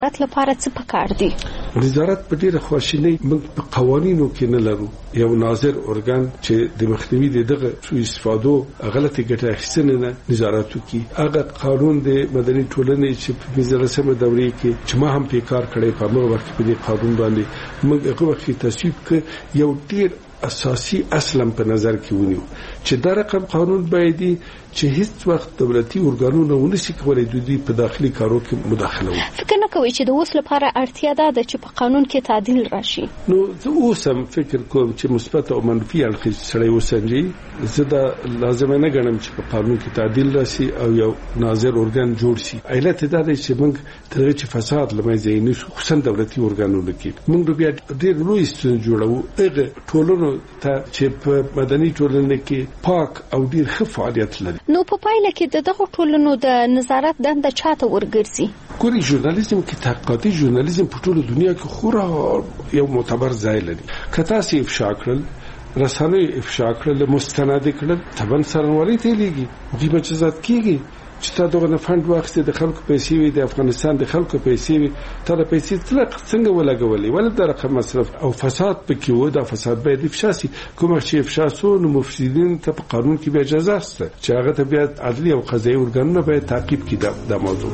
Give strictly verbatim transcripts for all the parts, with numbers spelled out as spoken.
رات لپاره څه پکار دي؟ نظارت په ډیره خواشینۍ موږ په قوانینو کې نه لرو. یو ناظر ارګان چې د مخنیوي د دغه سوء استفادو غلطي ګټه اخیستنه نه نظارت کوي. هغه قانون د مدني ټولنې چې په پنځلسمه دورې کې چې ما هم په کار کړی په هغه وخت کې په قانون باندې موږ هغه وخت تصویب ک یو ډیر اساسي اصلا په نظر کې ونیو چې دا رقم قانون باید چې هیڅ وخت دولتي ارګانونه ونشي کولای د دې په داخلي کارو کې مداخله وکړي. فکر نه کوي چې د اوس لپاره اړتیا ده چې په قانون کې تعدیل راشي؟ نو زه اوس هم فکر کوم چې مثبت او منفي اړخ سره وسنجي. زه دا لازم نه ګڼم چې په قانون کې تعدیل راشي او یو ناظر ارګان جوړ شي. علت دا دی چې موږ ترغه چې فساد لمنځه یې نشو، خصوصا دولتي ارګانونو کې موږ بیا ډېر لوی ستونزې جوړو. هغه ټولنو ته چې په مدني ټولنه کې پاک او ډېر ښه فعالیت لري. نو په پایله کې د دغه ټولنو د نظارت دنده چاته ورګرځي؟ ګوري ژورنالیزم کې تحقیقاتي ژورنالیزم په ټوله دنیا کې خورا یو معتبر ځای لري. که تاسو افشا کړل، رسنۍ افشا کړل، مستند کړل، طبعا سرنوالي ته لیږي دې بچزات کیږي چې تا دغه فند واخستې د خلکو پیسې وي، د افغانستان د خلکو پیسې وي، تا د پیسې تلق څنګه ولګولې ولې د رقم مصرف او فساد پکې و. دا فساد باید افشا شي. کوم چې افشا سو نو مفسدين ته په قانون کې به اجازه شته چې هغه ته بیا عدلي او قضایي ارګانونه باید تعقیب کړي دا موضوع.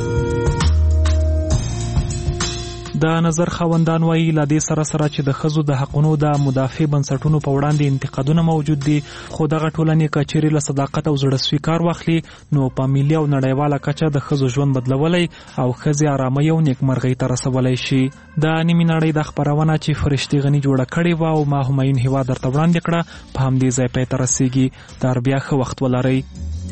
د نظر خوندان وایي لا دې سره سره چې د ښځو د حقونو د مدافع بنسټونو په وړاندې انتقادونه موجود دي، خو دغه ټولنې کچېرې له صداقت او زړهسوي کار واخلي نو په ملي او نړیواله کچه د ښځو ژوند بدلولی او ښځې ارامۍ او نیکمرغۍ ته رسولی شي. د نیمې نړۍ د خپرونه چې فرشتي غني جوړه کړې وه او ما همایون هیواد درته وړاندې کړه په همدې ځای پای ته رسیږي. تر بیا ښه وخت ولرئ.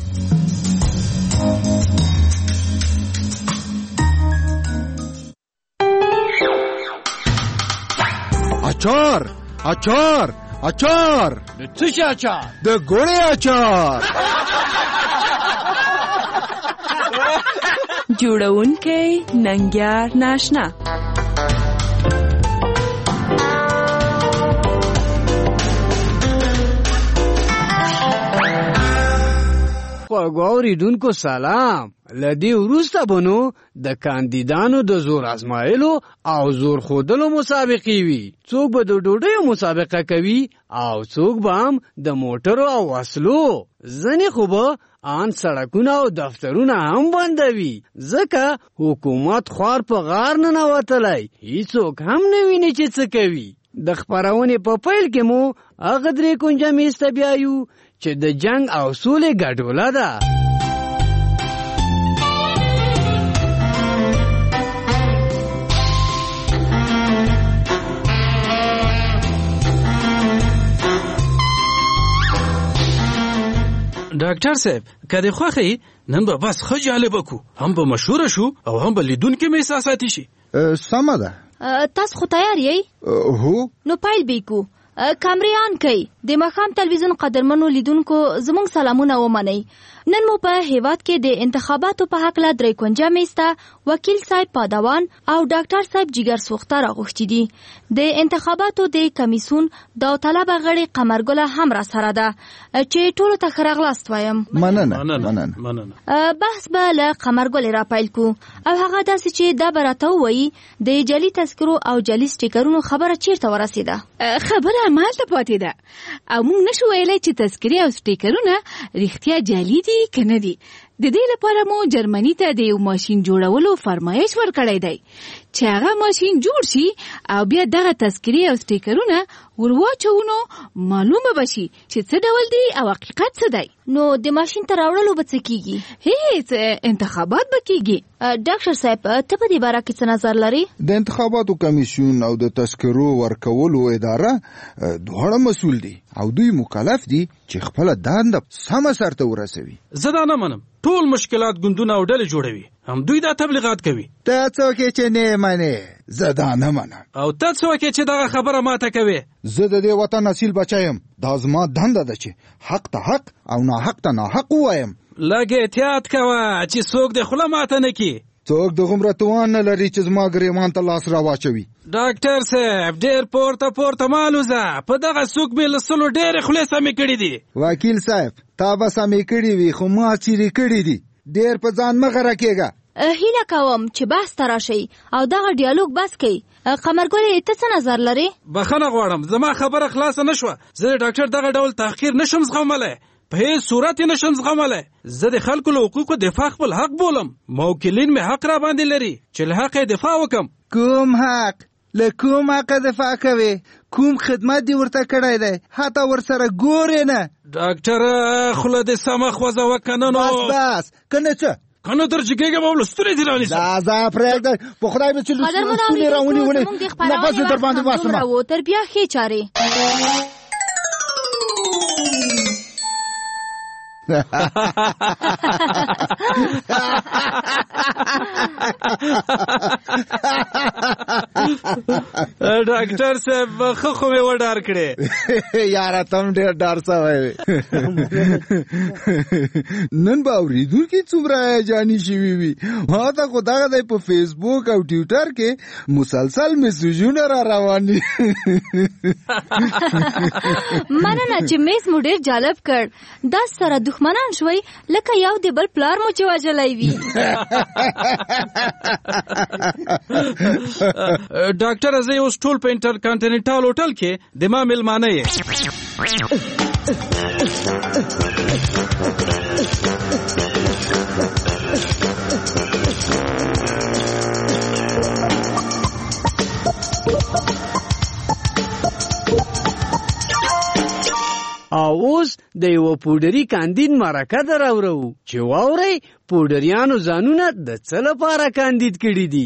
اچار اچار اچار د څه شي اچار؟ د ګوړې اچار. جوړونکی ننګیار ناشنا. غوریدونکو سلام. لدی وروسته بنو د کاندیدانو د زور آزمایلو او زور خودلو مسابقې وي. څوک به د ډوډۍ مسابقه کوي او څوک به هم د موټرو او وسلو. ځنې خو به آن سړکونه او دفترونه هم بندوي ځکه حکومت خوار په غار نه نوتلی. هیڅوک هم نه ویني چې څه کوي. د خپرونې په پیل کې مو هغه درې کونجه میسته بیایو چې د جنگ او سولې ګډوله ده. ډاکټر صاحب که دې خوښي نن به بس ښه جالبه کو، هم به مشهوره شو او هم به لیدونکي مې احساساتي شي. سمه ده. تاسو خو تیار یې؟ هو. نو پیل بیکو. کامریان کوي د مخام تلویزیون قدرمنو لیدونکو زموږ سلامونه ومنئ. نن مو په هیواد کې د انتخاباتو په حق له درې کونجه میسته وکیل صاحب پادوان او ډاکټر صاحب جګر سوخته راغوښتي دي. د انتخاباتو د کمیسیون داوطلبه غړي قمرګله هم را سره ده چې ټولو ته ښه راغلاست وایم. مننه مننه. بحث به له قمرګلې را پیل کو او هغه داسې چې دا به راته ووایي د جعلي تذکرو او جعلي سټیکرونو خبره چیرته ورسېده. خبره همالته پاتې ده او موږ نشو ویلی چې تذکرې او سټیکرونه رښتیا جعلي دي که نه دي. د دې لپاره مو جرمني ته د یو ماشین جوړولو فرمایش ورکړی دی چې هغه ماشین جوړ شي او بیا دغه تذکرې او سټیکرونه ورواچو نو معلومه بشي چې څه ډول دی او حقیقت څه دی. نو د ماشین ته راوړلو به څه کیږي؟ هیڅ، انتخابات به کیږي. ډاکټر صاحب ته په دې باره کې څه نظر لري؟ د انتخاباتو کمیسیون او د تذکرو ورکولو اداره دواړه مسؤل دي او دوی مکلف دي چې خپل دنده سمه سرته ورسوي. زه دا نه منم. ټول مشکلات ګوندونه او ډلې جوړوي، هم دوی دا تبلیغات کوي. ته څوک چې نه منې؟ زه دا نه منم. او ته څوک چې دغه خبره ماته کوي؟ زه د دې وطن اصیل بچایم. دا زما دنده ده چې حق ته حق او ناحق ته ناحق ووایم. لږ احتیاط کوه چې څوک د خوله ماته نه کړي. څوک د غومره توان نه لري چې زما ګریمان ته لاس راواچوي. ډاکټر صاحب ډېر پورته پورته مالوزه، په دغه څوک مې له سلو ډېرې خولې سمې کړي دي. وکیل صاحب تا به سمې کړي وي خو ما چیرې کړي دي. ډېر په ځان مه غره کېږه. هیله کوم چې بحث ته راشئ او دغه ډیالوګ بس کړئ. قمرګلې ته څه نظر لري؟ بخښنه غواړم، زما خبره خلاصه نه شوه. زه د ډاکټر دغه ډول تحقیر نشم زغملی، په هیڅ صورت یې نشم زغملی. زه د خلکو له حقوقو دفاع خپل حق بولم. موکلین مې حق را باندې لري چې له حق یې دفاع وکم. کوم حق؟ له کوم حق دفاع کوي؟ کوم خدمت دی ورته کړی دی؟ حتی ورسره ګورې نه. ډاکټر خوله دې سمه خوځوه کنه نو. بس بس کنه څه کنه در جګېږم او لستونې دې رانیسم. دا ځه پرېږده، په خدای به چې لستونې راونیولې نفس یې در باندې باسمه. تر بیا ښې چارې. ډاکټر صاحب ښه خو مې وډار کړې. یاره تم ډېر ډار سوی. نن به اورېدونکي څومره جاني شوي وي. ما ته خو دغه دی په فیسبوک او ټویټر کې مسلسل میسیجونه را روان دي. مننه چې میز مو ډېر جالب کړ. دا سره دښمنان شوي لکه یو د بل پلار مو چې وژلی وي. ډاکټر زه اوس ټول په انټر کانټیننټال هوټل کې د ما میلمانه یې. او اوس د یو پودري کاندید مرکه دراورو چې واوري پودریانو ځانونه د څه لپاره کاندید کړي دي.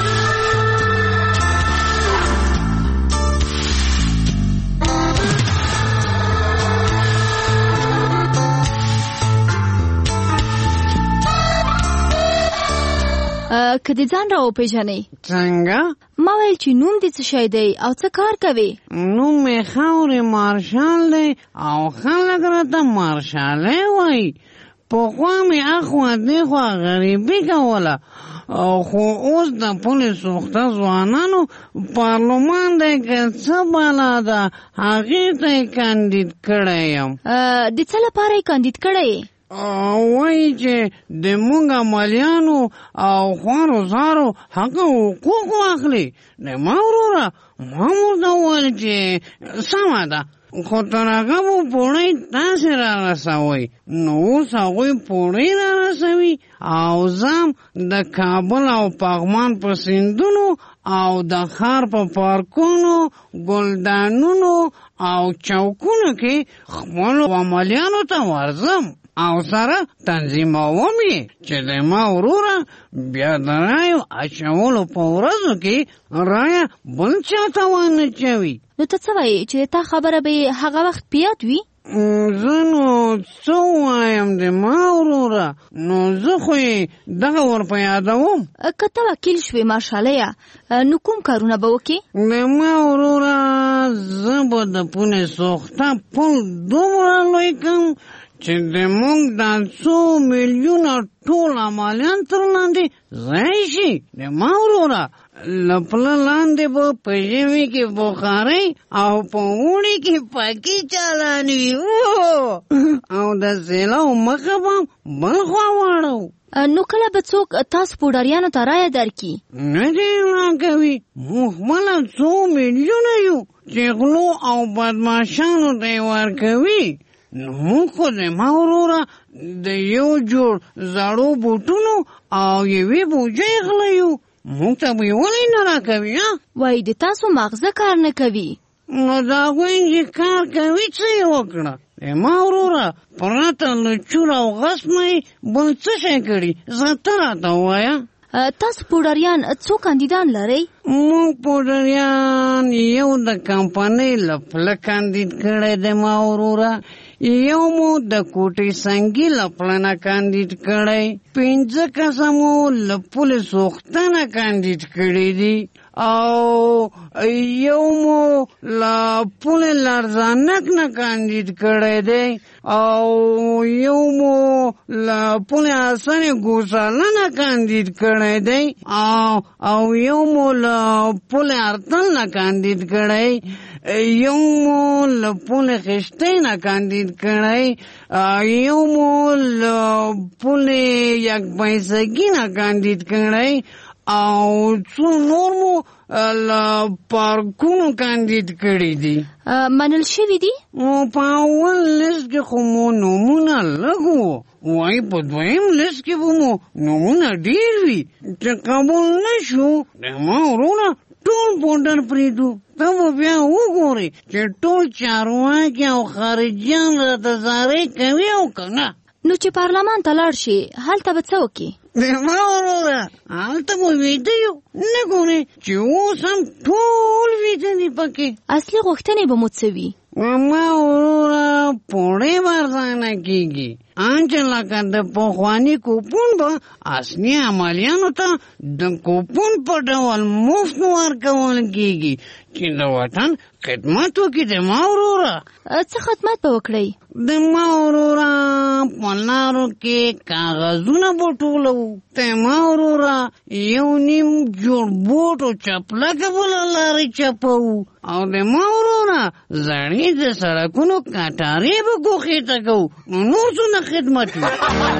که دې ځان را وپېژنې. څنګه؟ ما ویل چې نوم دې څه شی دی او څه کار کوې؟ نوم مې خاورې مارشال دی او خلک راته مارشالی وایي. پخوا مې اخوا دېخوا غریبي کوله، خو اوس د پولې سوخته ځوانانو پارلمان دی که څه بلا ده هغې ته یې کاندید کړی یم. د څه لپاره یې کاندید کړی یې؟ وایي چې د مونږ عملیانو او خوارو زارو هغه حقوق واخلي. د ما وروره ما ورته وویل چې سمه ده، خو تر هغه به پوړۍ تاسې را رسوئ. نو اوس هغوی پوړۍ را رسوي او زم د کابل او پغمان په سیندونو او د ښار په پارکونو، ګلدانونو او چوکونو کې خپلو عملیانو ته ورځم او سره تنظیموم یې چې د ما وروره بیا د رایو اچولو په ورځو کې رایه بل چاته ونه چوي. نو ته څه وایې چې تا خبره به هغه وخت پیاد وي؟ زه نو څه وایم د ما وروره، نو زه خو یې دغه ور په یادوم. که ته وکیل شوې مارشالیه نو کوم کارونه به وکړې؟ د ما وروره زه به د پولې سوخته پل دومره لوی کړم چې د مونږ دا څو میلیونه ټول عملیان تر لاندې ځای شي. د ما وروره له پله لاندې به په ژمي کې بخارۍ او په اوړي کې پکې چالان وي او د سیلاو مخه به بل خوا واړو. نو کله به څوک تاسو پوډریانو ته رایه درکړي؟ نه دې راکوي. موږ خپله څو میلیونه یو چې غلو او بدماشانو ته یې ورکوي. موږ خو د ما وروره د یو جوړ زړو بوټونو او یوې بوجۍ غله یو. موږ ته به یې ولې نه راکوي؟ وایي د تاسو مغزه کار نه کوي. نو د هغوی چې کار کوي څه یې وکړه؟ د ما وروره پرته له چور او غصب نه یې بل څه شی کړي؟ زه ته راته ووایه. تاسو پوډریان څو کاندیدان لرئ؟ موږ پوډریان یو د کمپنۍ له پله کاندید کړی د ما وروره، یو مو د کوټې سنګي له پله نه کاندید کړی، پنځه کسه مو له پولې سوخته نه کاندید کړي دي او یو مو لا پوله لرزانک نه کاندید کړی دی او یو مو لا پوله حسن ګوساله نه کاندید کړی دی او او یو مو لا پوله ارتل نه کاندید کړی یو مو لا پوله خشتې نه کاندید کړی یو مو لا پوله یک پیسګي نه کاندید کړی او څو نور مو لا پارکونو کاندید کړی دي. منل شوي دي؟ په اول لیست کې خو مو نومونه لږ وو، وایي په دویم لیست کې به مو نومونه ډېر وي چې قبول نه شو. ما وروره ټول بورډر پرېږدو، ته به بیا وګورې چې ټول چارواکي او خارجیان راته زارۍ کوي او که نه. نو چې پارلمان ته لاړ شي هلته به څه وکړي؟ ما وروره هلته به ویده یو، نه ګورې چې اوس هم ټول ویده دي پکې. اصلي غوښتنې به مو څه وي؟ ما وروره پوړې ورځانه کېږي انچه لکه د پخواني کوپون به اصلي عملیانو ته د کوپون په ډول مفت ورکول کېږي چې د وطن خدمت وکړي. د ما وروره څه خدمت به وکړئ؟ د ما وروره په لارو کې کاغذونه به ټولوو، د ما وروره یو نیم جوړ بوټ او چپلکه به له لارې چپوو او د ما وروره زړې د سړکونو کټارې به ګوښې ته کوو. نو نور څونه خدمت وي.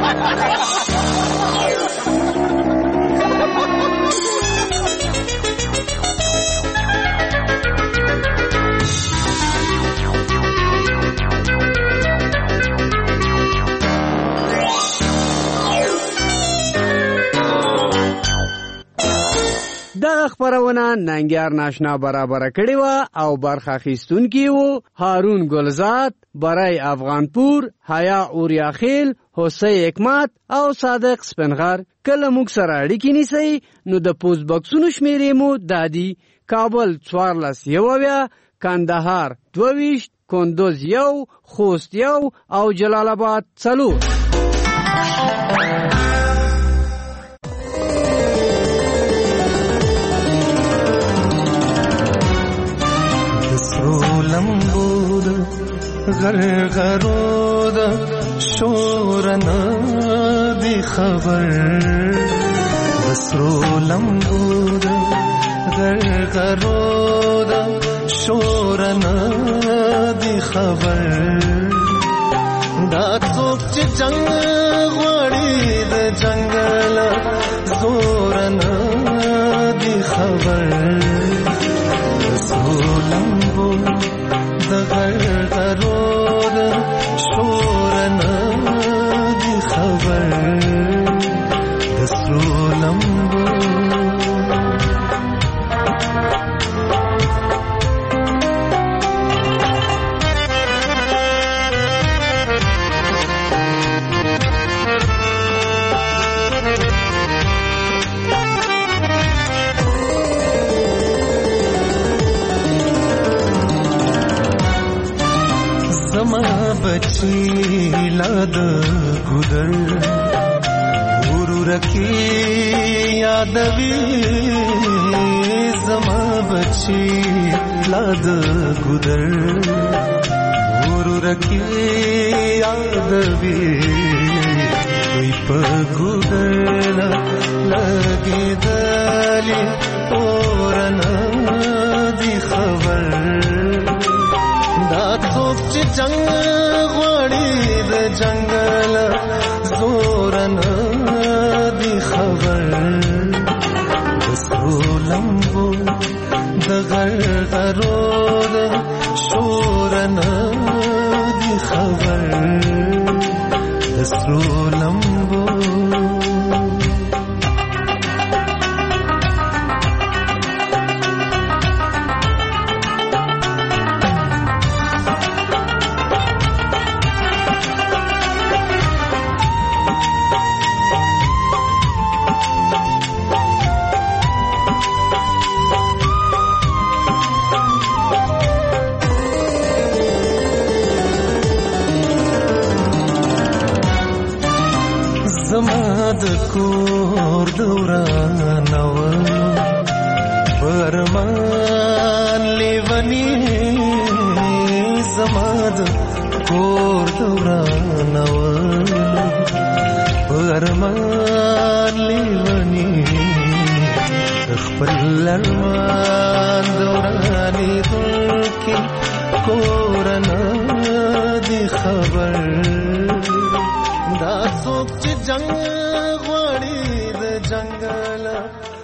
دغه خپرونه ننګیار ناشنا برابره کړې وه او برخه اخیستونکي وو هارون ګلزاد، برای افغانپور، حیا اوریاخیل، حسین حکمت او صادق سپنغر. کله موږ سره اړیکې نیسئ نو د پوسټ بکسونو شمیرې مو دادي: کابل څوارلس یو اویا، کندهار دوه ویشت، کندوز یو، خوست یو او جلال آباد څلور. لمبود غرغرود شورنا دی خبر، بسرو لمبود غرغرود شورنا دی خبر. دا څوک چې جنگ غواړي د جنگل زورنا دی خبر. بسرو لمبود د غرغرود شورنا دی خبر، د سرو لمبو. بچی لاد گودر ورو رکی یادوی، زما بچی لاد گودر ورو رکی یادوی. کوئی پا گودر لگی دلی اورنا دی خبر. دا څوک چې جنگ غواړي د جنگل زورنا دی خبر. د سرو لمبو د غرغرود شورنا دی خبر، د سرو لمبو. زما د کور دورانو پر کور دورانول ارمان لیونی خپل ارمان دورانی دلکی کورنا دی خبر دا څوک چې جنگ غواړي د جنگل